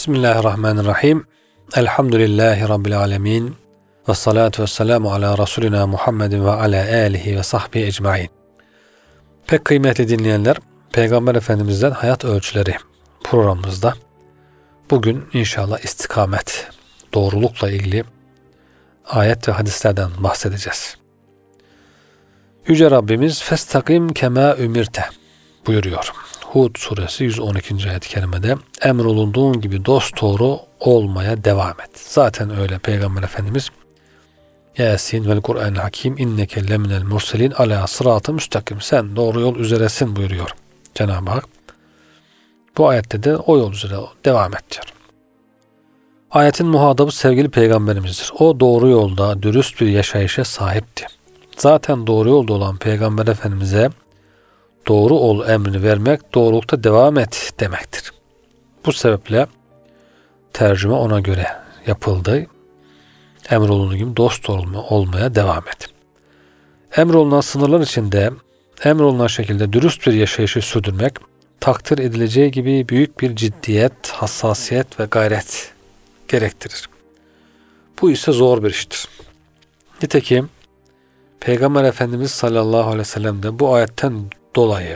Bismillahirrahmanirrahim. Elhamdülillahi Rabbil alemin. Ve salatu ve selamu ala Resulina Muhammedin ve ala alihi ve sahbihi ecmain. Pek kıymetli dinleyenler, Peygamber Efendimiz'den hayat ölçüleri programımızda bugün inşallah istikamet, doğrulukla ilgili ayet ve hadislerden bahsedeceğiz. Yüce Rabbimiz "Festakim kema ümirte" buyuruyor. Hud suresi 112. ayet-i kerimede emrolunduğun gibi dosdoğru olmaya devam et. Zaten öyle Peygamber Efendimiz Yasin vel Kur'an-ı Hakim inneke leminel murselin ala sıratı müstakim. Sen doğru yol üzeresin buyuruyor Cenab-ı Hak. Bu ayette de o yol üzere devam et diyor. Ayetin muhatabı sevgili Peygamberimizdir. O doğru yolda dürüst bir yaşayışa sahipti. Zaten doğru yolda olan Peygamber Efendimiz'e doğru ol emrini vermek, doğrulukta devam et demektir. Bu sebeple tercüme ona göre yapıldı. Emrolunduğu gibi dost olmaya devam et. Emrolunan sınırlar içinde emrolunan şekilde dürüst bir yaşayışı sürdürmek, takdir edileceği gibi büyük bir ciddiyet, hassasiyet ve gayret gerektirir. Bu ise zor bir iştir. Nitekim Peygamber Efendimiz sallallahu aleyhi ve sellem de bu ayetten dolayı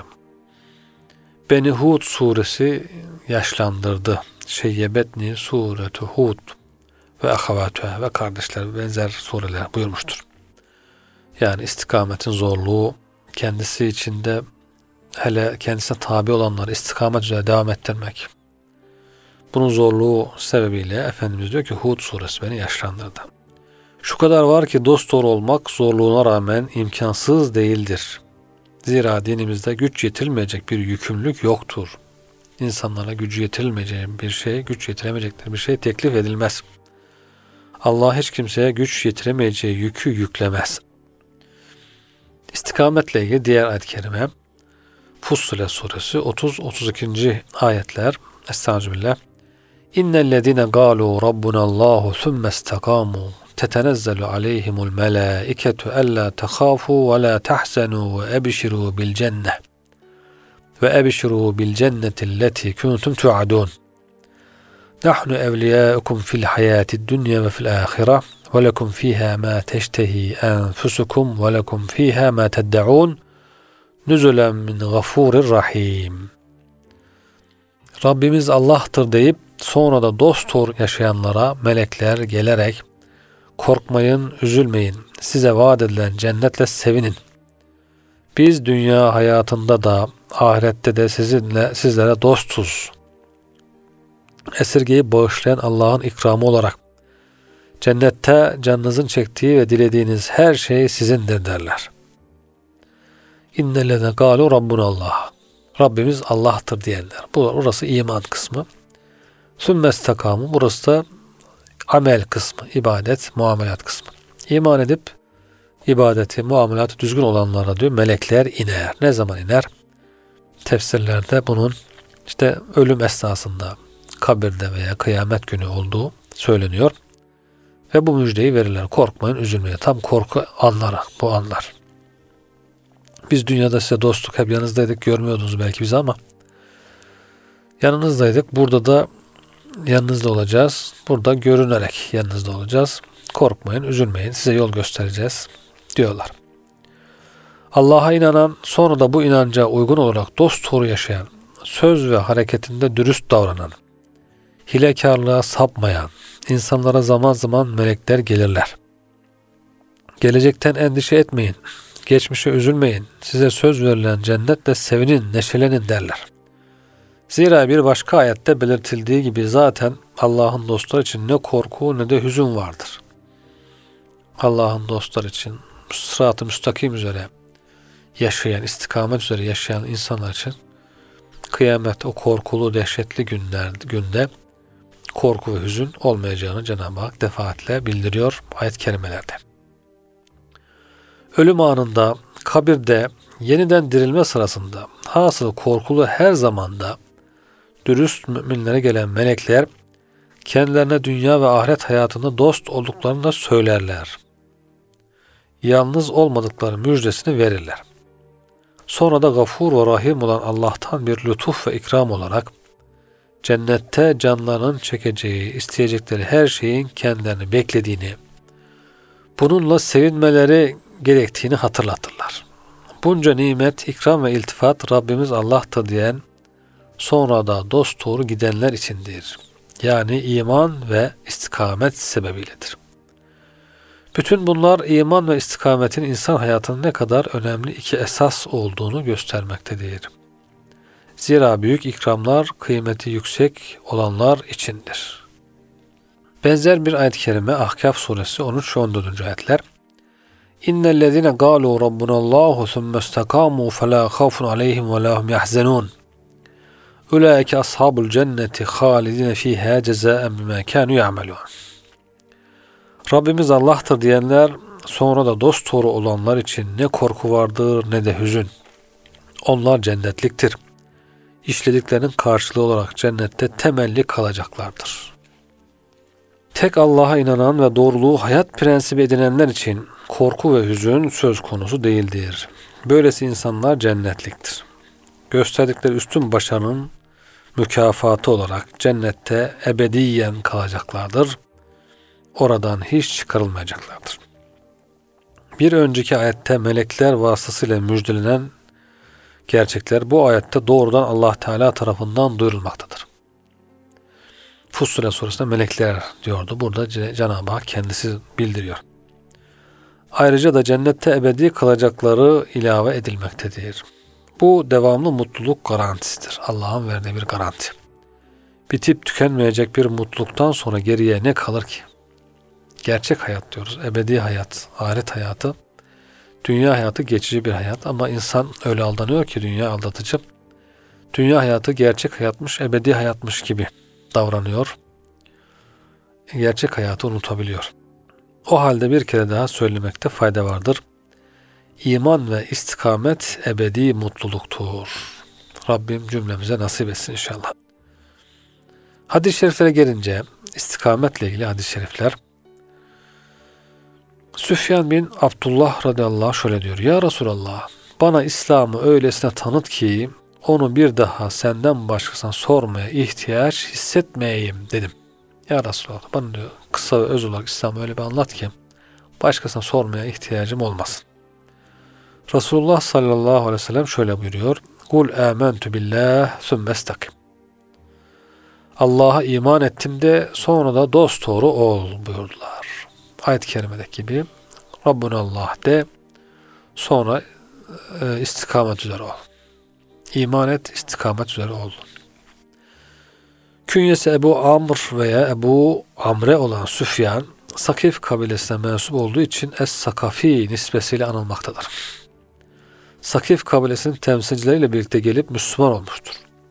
beni Hud suresi yaşlandırdı. Şeyyebetni suretu Hud ve ahavatühe ve kardeşler benzer sureler buyurmuştur. Yani istikametin zorluğu, kendisi içinde hele kendisine tabi olanları istikamet üzere devam ettirmek. Bunun zorluğu sebebiyle Efendimiz diyor ki Hud suresi beni yaşlandırdı. Şu kadar var ki dosdoğru olmak zorluğuna rağmen imkansız değildir. Zira dinimizde güç yetirilmeyecek bir yükümlülük yoktur. İnsanlara gücü yetirilmeyecek bir şey, güç yetiremeyecekleri bir şey teklif edilmez. Allah hiç kimseye güç yetiremeyeceği yükü yüklemez. İstikametle ilgili diğer ayet-i kerime Fussilet suresi 30-32. ayetler. Estağfirullah. İnnellezine galu rabbunallahu thumme istakamu tetenezzelu aleyhimul melâiketu ellâ tehâfû ve lâ tahzenû ve ebşirû bil cenneh ve ebşirû bil cennetilleti kuntum tu'adûn. Nahnu evliyâukum fil hayâtid dünya ve fil âhire ve lekum fîhâ mâ teştehî enfusukum ve lekum fîhâ mâ tedde'ûn nüzulen min gafûrir rahîm. Rabbimiz Allah'tır deyip sonra da dosdoğru yaşayanlara melekler gelerek korkmayın, üzülmeyin, size vaat edilen cennetle sevinin. Biz dünya hayatında da ahirette de sizlere dostuz. Esirgeyi bağışlayan Allah'ın ikramı olarak cennette canınızın çektiği ve dilediğiniz her şey sizindir derler. İnnellezine galu rabbunallah. Rabbimiz Allah'tır diyenler. Burası iman kısmı. Sümme istakamu. Burası da amel kısmı. İbadet, muamelat kısmı. İman edip ibadeti, muamelatı düzgün olanlara diyor melekler iner. Ne zaman iner? Tefsirlerde bunun işte ölüm esnasında kabirde veya kıyamet günü olduğu söyleniyor. Ve bu müjdeyi verirler. Korkmayın, üzülmeyin. Tam korku anları, bu anlar. Biz dünyada size dostluk hep yanınızdaydık, görmüyordunuz belki bizi ama yanınızdaydık. Burada da yanınızda olacağız. Burada görünerek yanınızda olacağız. Korkmayın, üzülmeyin. Size yol göstereceğiz diyorlar. Allah'a inanan, sonra da bu inanca uygun olarak dosdoğru yaşayan, söz ve hareketinde dürüst davranan, hilekarlığa sapmayan, insanlara zaman zaman melekler gelirler. Gelecekten endişe etmeyin, geçmişe üzülmeyin, size söz verilen cennetle sevinin, neşelenin derler. Zira bir başka ayette belirtildiği gibi zaten Allah'ın dostları için ne korku ne de hüzün vardır. Allah'ın dostları için sırat-ı müstakim üzere yaşayan, istikamet üzere yaşayan insanlar için kıyamet o korkulu, dehşetli günde korku ve hüzün olmayacağını Cenab-ı Hak defaatle bildiriyor ayet-i kerimelerde. Ölüm anında, kabirde, yeniden dirilme sırasında, hasılı korkulu her zamanda dürüst müminlere gelen melekler kendilerine dünya ve ahiret hayatında dost olduklarını da söylerler. Yalnız olmadıkları müjdesini verirler. Sonra da Gafur ve Rahim olan Allah'tan bir lütuf ve ikram olarak cennette canlarının çekeceği, isteyecekleri her şeyin kendilerini beklediğini, bununla sevinmeleri gerektiğini hatırlatırlar. Bunca nimet, ikram ve iltifat Rabbimiz Allah'tır diyen, sonra da dosdoğru gidenler içindir. Yani iman ve istikamet sebebiyledir. Bütün bunlar iman ve istikametin insan hayatının ne kadar önemli iki esas olduğunu göstermektedir. Zira büyük ikramlar kıymeti yüksek olanlar içindir. Benzer bir ayet-i kerime Ahkaf suresi 13 ve 14. ayetler. İnnellezine galu rabbunallahu thumme istakamu felâ khawfun aleyhim ve lâhum yahzenûn. Ulaike ashabul cenneti halidine fîhâ cezâen bimâ kânû ya'melûn. Rabbimiz Allah'tır diyenler, sonra da dosdoğru olanlar için ne korku vardır ne de hüzün. Onlar cennetliktir. İşlediklerinin karşılığı olarak cennette temelli kalacaklardır. Tek Allah'a inanan ve doğruluğu hayat prensibi edinenler için korku ve hüzün söz konusu değildir. Böylesi insanlar cennetliktir. Gösterdikleri üstün başarının mükafatı olarak cennette ebediyen kalacaklardır. Oradan hiç çıkarılmayacaklardır. Bir önceki ayette melekler vasıtasıyla müjdelenen gerçekler bu ayette doğrudan Allah Teala tarafından duyurulmaktadır. Fussilet suresinde melekler diyordu. Burada Cenab-ı Hak kendisi bildiriyor. Ayrıca da cennette ebedi kalacakları ilave edilmektedir. Bu devamlı mutluluk garantisidir. Allah'ın verdiği bir garanti. Bitip tükenmeyecek bir mutluluktan sonra geriye ne kalır ki? Gerçek hayat diyoruz. Ebedi hayat, ahiret hayatı. Dünya hayatı geçici bir hayat ama insan öyle aldanıyor ki dünya aldatıcı. Dünya hayatı gerçek hayatmış, ebedi hayatmış gibi davranıyor. Gerçek hayatı unutabiliyor. O halde bir kere daha söylemekte fayda vardır. İman ve istikamet ebedi mutluluktur. Rabbim cümlemize nasip etsin inşallah. Hadis-i şeriflere gelince istikametle ilgili hadis-i şerifler. Süfyan bin Abdullah radıyallahu anh şöyle diyor. Ya Resulallah, bana İslam'ı öylesine tanıt ki onu bir daha senden başkasına sormaya ihtiyaç hissetmeyeyim dedim. Ya Resulallah, bana diyor kısa ve öz olarak İslam'ı öyle bir anlat ki başkasına sormaya ihtiyacım olmasın. Resulullah sallallahu aleyhi ve sellem şöyle buyuruyor. Kul âmentu billah sümme estakim. Allah'a iman ettim de sonra da dosdoğru ol buyurdular. Ayet-i kerimedeki gibi Rabbunallah de sonra istikamet üzere ol. İman et, istikamet üzere ol. Künyesi Ebu Amr veya Ebu Amre olan Süfyan, Sakif kabilesine mensup olduğu için Es-Sakafi nispesiyle anılmaktadır. Sakif kabilesinin temsilcileriyle birlikte gelip Müslüman olmuştur.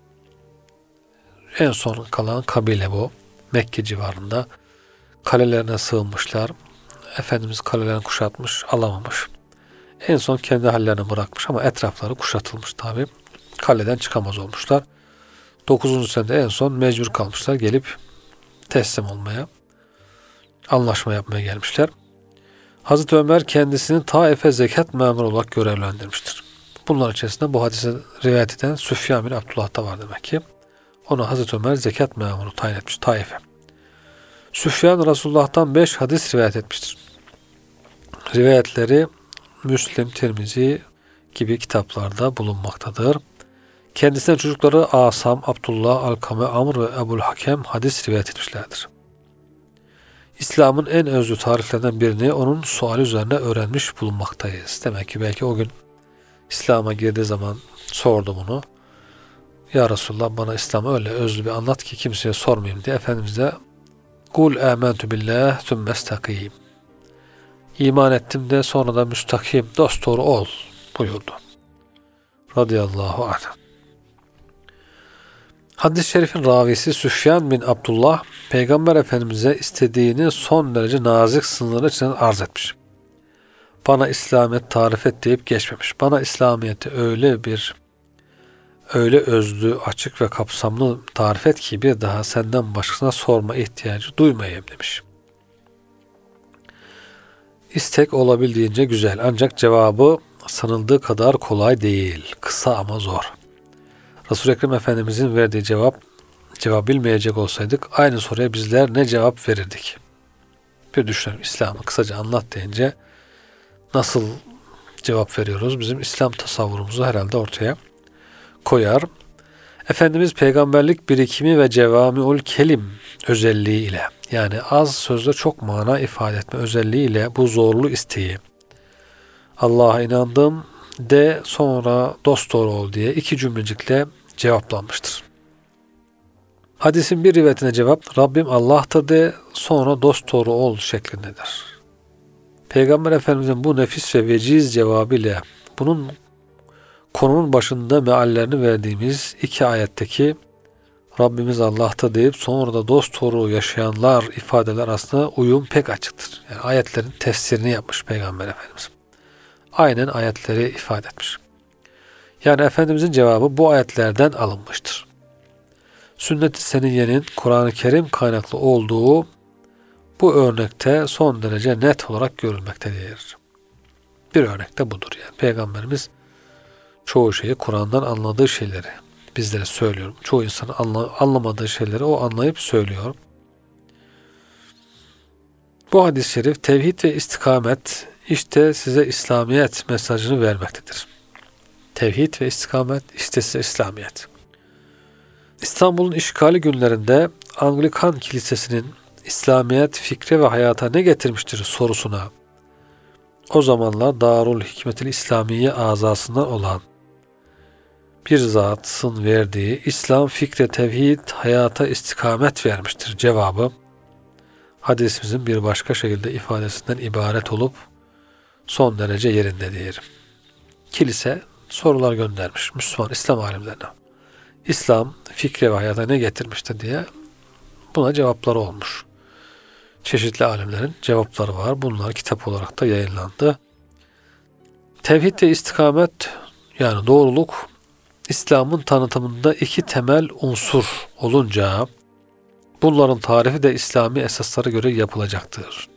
En son kalan kabile bu. Mekke civarında kalelerine sığınmışlar. Efendimiz kalelerini kuşatmış, alamamış. En son kendi hallerine bırakmış ama etrafları kuşatılmış tabi. Kaleden çıkamaz olmuşlar. 9. senede en son mecbur kalmışlar. Gelip teslim olmaya, anlaşma yapmaya gelmişler. Hazreti Ömer kendisini Taif'e zekat memuru olarak görevlendirmiştir. Bunlar içerisinde bu hadise rivayet eden Süfyan bin Abdullah da var demek ki. Onu Hazreti Ömer zekat memuru tayin etmiş Taif'e. Süfyan Resulullah'tan 5 hadis rivayet etmiştir. Rivayetleri Müslim, Tirmizi gibi kitaplarda bulunmaktadır. Kendisine çocukları Asam, Abdullah, Alkame, Amr ve Ebul Hakem hadis rivayet etmişlerdir. İslam'ın en özlü tariflerinden birini onun suali üzerine öğrenmiş bulunmaktayız. Demek ki belki o gün İslam'a girdiği zaman sordu bunu. Ya Resulullah, bana İslam'ı öyle özlü bir anlat ki kimseye sormayayım diye Efendimiz de Kul âmentu billah sümme estakim. İman ettim de sonra da müstakim, dosdoğru ol buyurdu. Radıyallahu anh. Hadis-i şerifin ravisi Süfyan bin Abdullah, Peygamber Efendimiz'e istediğini son derece nazik sınırlar içinde arz etmiş. Bana İslamiyet tarif et deyip geçmemiş. Bana İslamiyet'i öyle özlü, açık ve kapsamlı tarif et ki bir daha senden başkasına sorma ihtiyacı duymayayım demiş. İstek olabildiğince güzel ancak cevabı sanıldığı kadar kolay değil. Kısa ama zor. Resul-i Ekrem Efendimizin verdiği cevap cevap bilmeyecek olsaydık aynı soruya bizler ne cevap verirdik? Bir düşünelim. İslam'ı kısaca anlat deyince nasıl cevap veriyoruz? Bizim İslam tasavvurumuzu herhalde ortaya koyar. Efendimiz peygamberlik birikimi ve cevami'ül kelim özelliği ile, yani az sözle çok mana ifade etme özelliği ile bu zorlu isteği, Allah'a inandım de sonra dosdoğru ol diye iki cümlecikle cevaplanmıştır. Hadisin bir rivayetine cevap Rabbim Allah'tır de sonra dosdoğru ol şeklindedir. Peygamber Efendimizin bu nefis ve veciz cevabıyla bunun konunun başında meallerini verdiğimiz iki ayetteki Rabbimiz Allah'tır deyip sonra da dosdoğru yaşayanlar ifadeler arasında uyum pek açıktır. Yani ayetlerin tefsirini yapmış Peygamber Efendimiz. Aynen ayetleri ifade etmiş. Yani Efendimizin cevabı bu ayetlerden alınmıştır. Sünnet-i Seniyye'nin Kur'an-ı Kerim kaynaklı olduğu bu örnekte son derece net olarak görülmektedir. Bir örnek de budur yani. Peygamberimiz çoğu şeyi Kur'an'dan anladığı şeyleri bizlere söylüyor. Çoğu insanın anlamadığı şeyleri o anlayıp söylüyor. Bu hadis-i şerif tevhid ve istikamet işte size İslamiyet mesajını vermektedir. Tevhid ve istikamet işte size İslamiyet. İstanbul'un işgali günlerinde Anglikan Kilisesi'nin İslamiyet fikri ve hayata ne getirmiştir sorusuna o zamanlar Darul Hikmetil İslamiye azasından olan bir zatın verdiği İslam fikre tevhid hayata istikamet vermiştir cevabı hadisimizin bir başka şekilde ifadesinden ibaret olup son derece yerindedir. Kilise sorular göndermiş Müslüman İslam alimlerine. İslam fikre ve hayata ne getirmiştir diye buna cevapları olmuş. Çeşitli alimlerin cevapları var. Bunlar kitap olarak da yayınlandı. Tevhid ve istikamet yani doğruluk İslam'ın tanıtımında iki temel unsur olunca bunların tarifi de İslami esaslara göre yapılacaktır.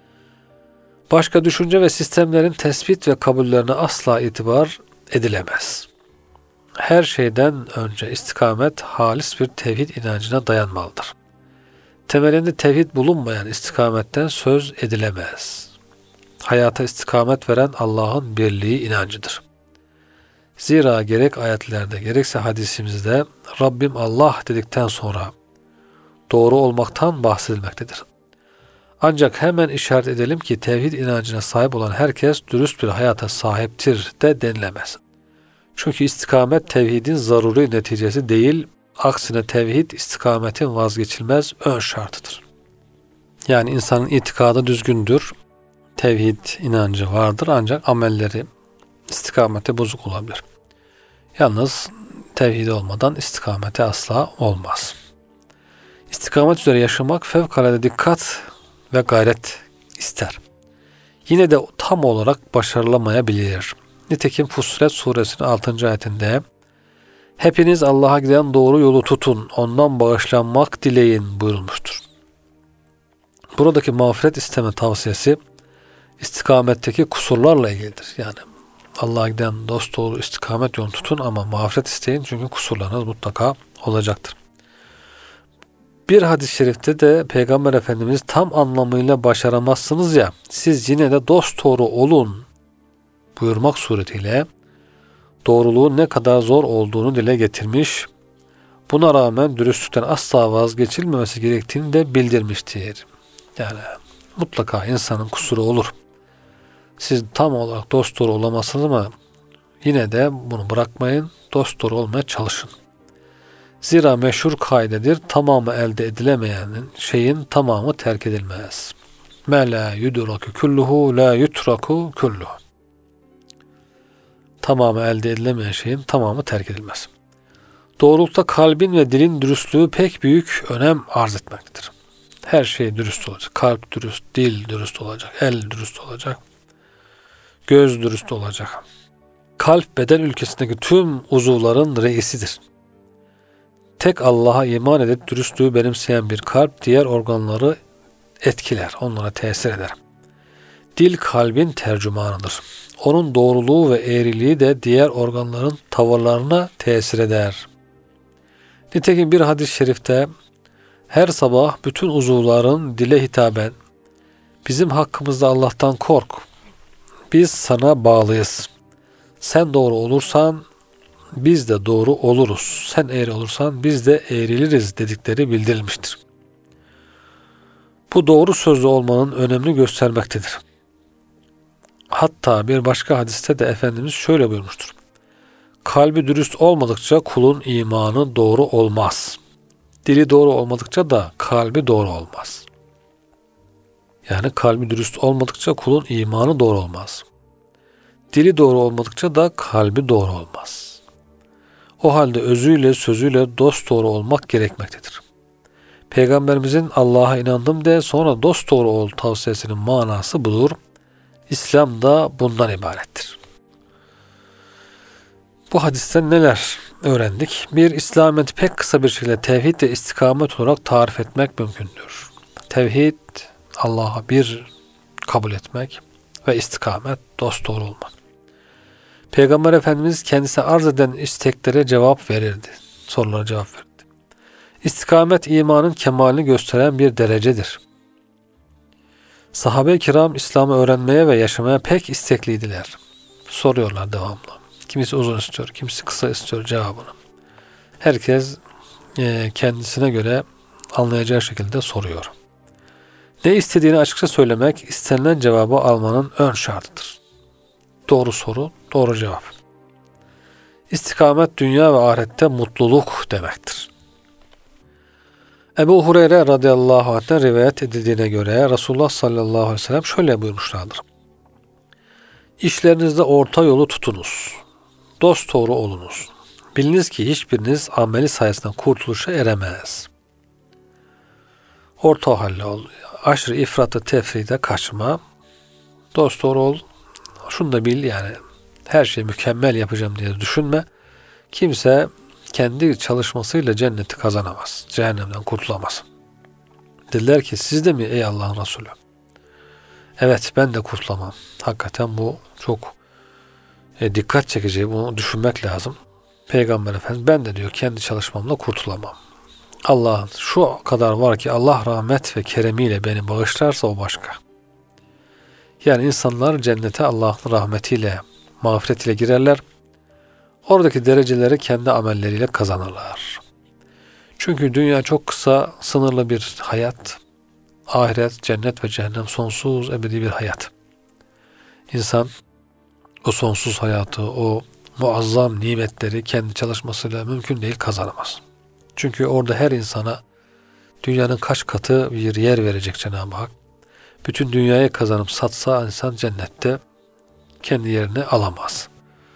Başka düşünce ve sistemlerin tespit ve kabullerine asla itibar edilemez. Her şeyden önce istikamet halis bir tevhid inancına dayanmalıdır. Temelinde tevhid bulunmayan istikametten söz edilemez. Hayata istikamet veren Allah'ın birliği inancıdır. Zira gerek ayetlerde gerekse hadisimizde Rabbim Allah dedikten sonra doğru olmaktan bahsedilmektedir. Ancak hemen işaret edelim ki tevhid inancına sahip olan herkes dürüst bir hayata sahiptir de denilemez. Çünkü istikamet tevhidin zaruri neticesi değil, aksine tevhid istikametin vazgeçilmez ön şartıdır. Yani insanın itikadı düzgündür, tevhid inancı vardır ancak amelleri istikamete bozuk olabilir. Yalnız tevhid olmadan istikamete asla olmaz. İstikamet üzere yaşamak fevkalade dikkat ve gayret ister. Yine de tam olarak başarılamayabilir. Nitekim Fussilet suresinin 6. ayetinde hepiniz Allah'a giden doğru yolu tutun, ondan bağışlanmak dileyin buyurulmuştur. Buradaki mağfiret isteme tavsiyesi istikametteki kusurlarla ilgilidir. Yani Allah'a giden dosdoğru istikamet yolunu tutun ama mağfiret isteyin çünkü kusurlarınız mutlaka olacaktır. Bir hadis-i şerifte de Peygamber Efendimiz tam anlamıyla başaramazsınız ya, siz yine de dosdoğru olun buyurmak suretiyle doğruluğun ne kadar zor olduğunu dile getirmiş, buna rağmen dürüstlükten asla vazgeçilmemesi gerektiğini de bildirmiştir. Yani mutlaka insanın kusuru olur. Siz tam olarak dosdoğru olamazsınız ama yine de bunu bırakmayın, dosdoğru olmaya çalışın. Zira meşhur kaidedir, tamamı elde edilemeyenin şeyin tamamı terk edilmez. Me la yudraku kulluhu la yutraku kulluhu. Tamamı elde edilemeyen şeyin tamamı terk edilmez. Doğrulukta kalbin ve dilin dürüstlüğü pek büyük önem arz etmektedir. Her şey dürüst olacak. Kalp dürüst, dil dürüst olacak, el dürüst olacak, göz dürüst olacak. Kalp beden ülkesindeki tüm uzuvların reisidir. Tek Allah'a iman edip dürüstlüğü benimseyen bir kalp diğer organları etkiler, onlara tesir eder. Dil kalbin tercümanıdır. Onun doğruluğu ve eğriliği de diğer organların tavırlarına tesir eder. Nitekim bir hadis-i şerifte her sabah bütün uzuvların dile hitaben bizim hakkımızda Allah'tan kork. Biz sana bağlıyız. Sen doğru olursan biz de doğru oluruz. Sen eğri olursan biz de eğriliriz dedikleri bildirilmiştir. Bu doğru sözlü olmanın önemini göstermektedir. Hatta bir başka hadiste de Efendimiz şöyle buyurmuştur. Kalbi dürüst olmadıkça kulun imanı doğru olmaz. Dili doğru olmadıkça da kalbi doğru olmaz. Yani kalbi dürüst olmadıkça kulun imanı doğru olmaz. Dili doğru olmadıkça da kalbi doğru olmaz. O halde özüyle sözüyle dosdoğru olmak gerekmektedir. Peygamberimizin Allah'a inandım de sonra dosdoğru ol tavsiyesinin manası budur. İslam da bundan ibarettir. Bu hadisten neler öğrendik? Bir, İslamiyet'i pek kısa bir şekilde tevhid ve istikamet olarak tarif etmek mümkündür. Tevhid, Allah'a bir kabul etmek ve istikamet, dosdoğru olmak. Peygamber Efendimiz kendisi arz eden isteklere cevap verirdi. Sorulara cevap verirdi. İstikamet imanın kemalini gösteren bir derecedir. Sahabe-i kiram İslam'ı öğrenmeye ve yaşamaya pek istekliydiler. Soruyorlar devamlı. Kimisi uzun istiyor, kimisi kısa istiyor cevabını. Herkes kendisine göre anlayacağı şekilde soruyor. Ne istediğini açıkça söylemek, istenilen cevabı almanın ön şartıdır. Doğru soru, doğru cevap. İstikamet dünya ve ahirette mutluluk demektir. Ebu Hureyre radıyallahu anh'ten rivayet edildiğine göre Resulullah sallallahu aleyhi ve sellem şöyle buyurmuşlardır. İşlerinizde orta yolu tutunuz. Dosdoğru olunuz. Biliniz ki hiçbiriniz ameli sayesinde kurtuluşa eremez. Orta halde ol. Aşırı ifratı tefride kaçma. Dosdoğru ol. Şunu da bil yani her şeyi mükemmel yapacağım diye düşünme. Kimse kendi çalışmasıyla cenneti kazanamaz. Cehennemden kurtulamaz. Dediler ki siz de mi ey Allah'ın Resulü? Evet ben de kurtulamam. Hakikaten bu çok dikkat çekici. Bunu düşünmek lazım. Peygamber Efendimiz ben de diyor kendi çalışmamla kurtulamam. Allah'ın şu kadar var ki Allah rahmet ve keremiyle beni bağışlarsa o başka. Yani insanlar cennete Allah'ın rahmetiyle, mağfiretiyle girerler. Oradaki dereceleri kendi amelleriyle kazanırlar. Çünkü dünya çok kısa, sınırlı bir hayat. Ahiret, cennet ve cehennem sonsuz, ebedi bir hayat. İnsan o sonsuz hayatı, o muazzam nimetleri kendi çalışmasıyla mümkün değil kazanamaz. Çünkü orada her insana dünyanın kaç katı bir yer verecek Cenab-ı Hak. Bütün dünyayı kazanıp satsa insan cennette kendi yerini alamaz.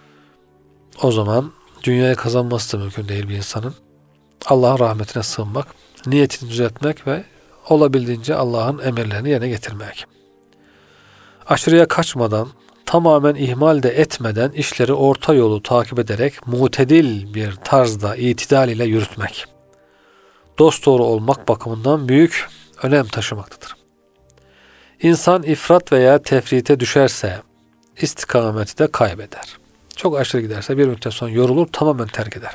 O zaman dünyayı kazanması da mümkün değil bir insanın. Allah'ın rahmetine sığınmak, niyetini düzeltmek ve olabildiğince Allah'ın emirlerini yerine getirmek. Aşırıya kaçmadan, tamamen ihmal de etmeden işleri orta yolu takip ederek mutedil bir tarzda itidal ile yürütmek. Dosdoğru olmak bakımından büyük önem taşımaktadır. İnsan ifrat veya tefrite düşerse istikameti de kaybeder. Çok aşırı giderse bir müddet sonra yorulur, tamamen terk eder.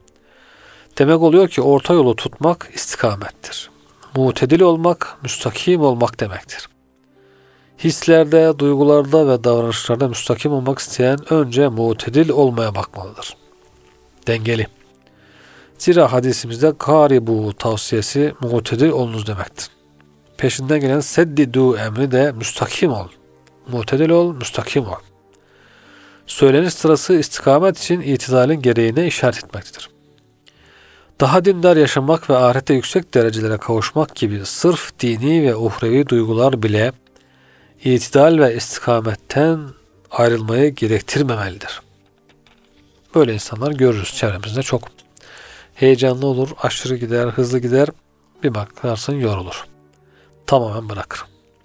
Demek oluyor ki orta yolu tutmak istikamettir. Mutedil olmak, müstakim olmak demektir. Hislerde, duygularda ve davranışlarda müstakim olmak isteyen önce mutedil olmaya bakmalıdır. Dengeli. Zira hadisimizde karibu tavsiyesi mutedil olunuz demektir. Peşinden gelen seddidu emri de müstakim ol. Mutedil ol, müstakim ol. Söyleniş sırası istikamet için itidalin gereğine işaret etmektedir. Daha dindar yaşamak ve ahirette yüksek derecelere kavuşmak gibi sırf dini ve uhrevi duygular bile itidal ve istikametten ayrılmayı gerektirmemelidir. Böyle insanlar görürüz çevremizde çok. Heyecanlı olur, aşırı gider, hızlı gider, bir bakarsın yorulur. Tamamen bırakır.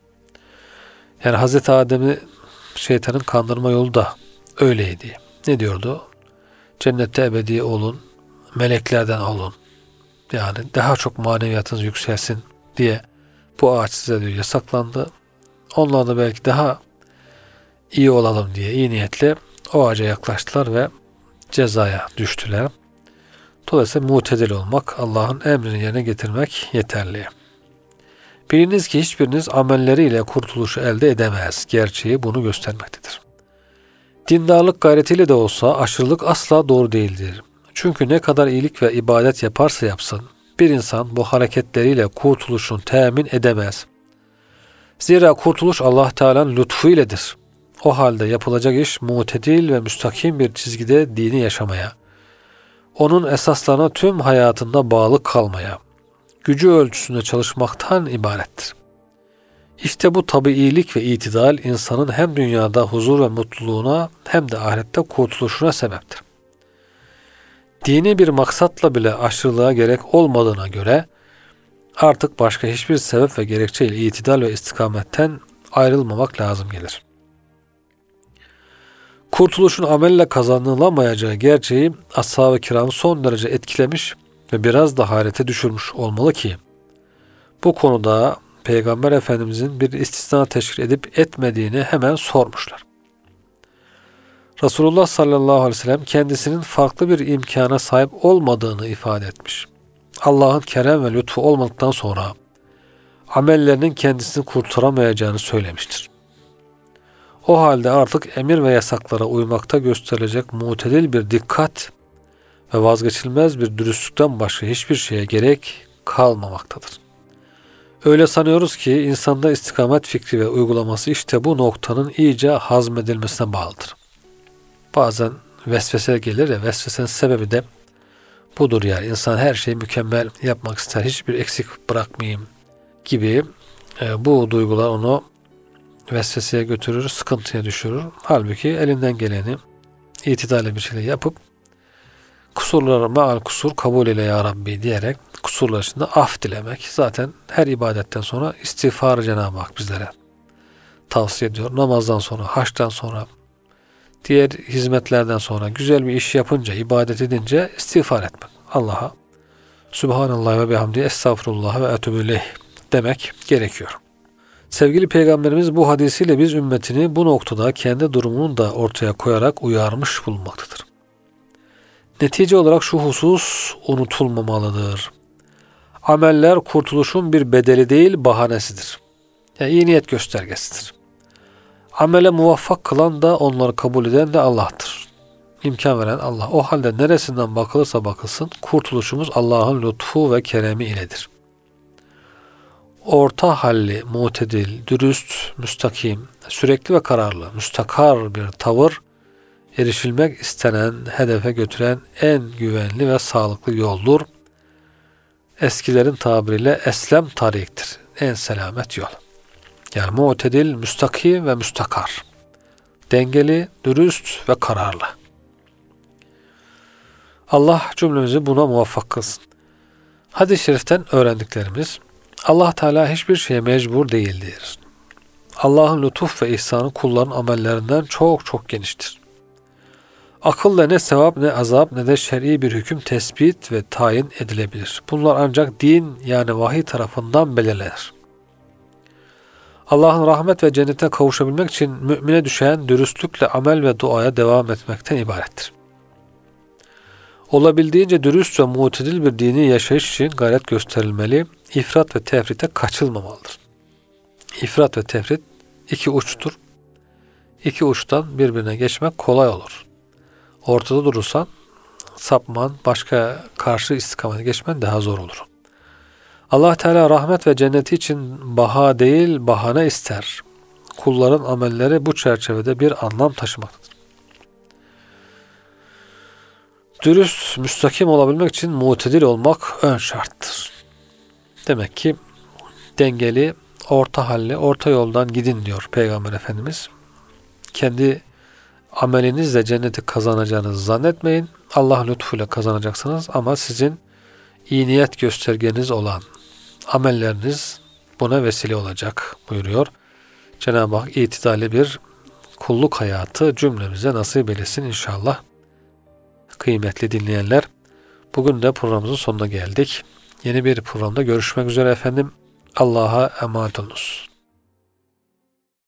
Yani Hazreti Adem'i şeytanın kandırma yolu da öyleydi. Ne diyordu? Cennette ebedi olun, meleklerden olun. Yani daha çok maneviyatınız yükselsin diye bu ağaç size diyor yasaklandı. Onlar da belki daha iyi olalım diye iyi niyetle o ağaca yaklaştılar ve cezaya düştüler. Dolayısıyla mutedil olmak, Allah'ın emrini yerine getirmek yeterli. Biliniz ki hiçbiriniz amelleriyle kurtuluşu elde edemez. Gerçeği bunu göstermektedir. Dindarlık gayretiyle de olsa aşırılık asla doğru değildir. Çünkü ne kadar iyilik ve ibadet yaparsa yapsın, bir insan bu hareketleriyle kurtuluşunu temin edemez. Zira kurtuluş Allah Teala'nın lütfu iledir. O halde yapılacak iş mutedil ve müstakim bir çizgide dini yaşamaya, onun esaslarına tüm hayatında bağlı kalmaya, gücü ölçüsünde çalışmaktan ibarettir. İşte bu tabiilik ve itidal insanın hem dünyada huzur ve mutluluğuna hem de ahirette kurtuluşuna sebeptir. Dini bir maksatla bile aşırılığa gerek olmadığına göre artık başka hiçbir sebep ve gerekçeyle itidal ve istikametten ayrılmamak lazım gelir. Kurtuluşun amelle kazanılamayacağı gerçeği ashab-ı kiramı son derece etkilemiş ve biraz da hayrete düşürmüş olmalı ki bu konuda Peygamber Efendimizin bir istisna teşkil edip etmediğini hemen sormuşlar. Resulullah sallallahu aleyhi ve sellem kendisinin farklı bir imkana sahip olmadığını ifade etmiş. Allah'ın kerem ve lütfu olmadıktan sonra amellerinin kendisini kurtaramayacağını söylemiştir. O halde artık emir ve yasaklara uymakta gösterilecek mutedil bir dikkat ve vazgeçilmez bir dürüstlükten başka hiçbir şeye gerek kalmamaktadır. Öyle sanıyoruz ki insanda istikamet fikri ve uygulaması işte bu noktanın iyice hazmedilmesine bağlıdır. Bazen vesvese gelir ya, vesvesenin sebebi de budur yani. İnsan her şeyi mükemmel yapmak ister, hiçbir eksik bırakmayayım gibi bu duygular onu vesveseye götürür, sıkıntıya düşürür. Halbuki elinden geleni itidalli bir şekilde yapıp kusurları meal kusur kabul ile ya Rabbi diyerek kusurlar içinde af dilemek. Zaten her ibadetten sonra istiğfarı Cenab-ı Hak bizlere tavsiye ediyor. Namazdan sonra, haçtan sonra, diğer hizmetlerden sonra güzel bir iş yapınca, ibadet edince istiğfar etmek. Allah'a Subhanallah ve bihamdi estağfurullah ve etûbü demek gerekiyor. Sevgili Peygamberimiz bu hadisiyle biz ümmetini bu noktada kendi durumunu da ortaya koyarak uyarmış bulunmaktadır. Netice olarak şu husus unutulmamalıdır. Ameller kurtuluşun bir bedeli değil, bahanesidir. Yani iyi niyet göstergesidir. Amele muvaffak kılan da onları kabul eden de Allah'tır. İmkan veren Allah. O halde neresinden bakılırsa bakılsın kurtuluşumuz Allah'ın lütfu ve keremi iledir. Orta halli, mutedil, dürüst, müstakim, sürekli ve kararlı, müstakar bir tavır erişilmek istenen, hedefe götüren en güvenli ve sağlıklı yoldur. Eskilerin tabiriyle eslem tariktir. En selamet yol. Yani mutedil, müstakim ve müstakar. Dengeli, dürüst ve kararlı. Allah cümlemizi buna muvaffak kılsın. Hadis-i şeriften öğrendiklerimiz: Allah Teala hiçbir şeye mecbur değildir. Allah'ın lütuf ve ihsanı kulların amellerinden çok çok geniştir. Akılla ne sevap ne azap ne de şer'i bir hüküm tespit ve tayin edilebilir. Bunlar ancak din yani vahiy tarafından belirlenir. Allah'ın rahmet ve cennete kavuşabilmek için mümine düşen dürüstlükle amel ve duaya devam etmekten ibarettir. Olabildiğince dürüst ve mutedil bir dini yaşayış için gayret gösterilmeli, ifrat ve tefrite kaçılmamalıdır. İfrat ve tefrit iki uçtur. İki uçtan birbirine geçmek kolay olur. Ortada durursan sapman, başka karşı istikamete geçmen daha zor olur. Allah Teala rahmet ve cenneti için baha değil bahane ister. Kulların amelleri bu çerçevede bir anlam taşımaktadır. Dürüst, müstakim olabilmek için mutedil olmak ön şarttır. Demek ki dengeli, orta halli, orta yoldan gidin diyor Peygamber Efendimiz. Kendi amelinizle cenneti kazanacağınızı zannetmeyin. Allah lütfuyla kazanacaksınız ama sizin iyi niyet göstergeniz olan amelleriniz buna vesile olacak buyuruyor. Cenab-ı Hak itidali bir kulluk hayatı cümlemize nasip eylesin inşallah. Kıymetli dinleyenler, bugün de programımızın sonuna geldik. Yeni bir programda görüşmek üzere efendim. Allah'a emanet olunuz.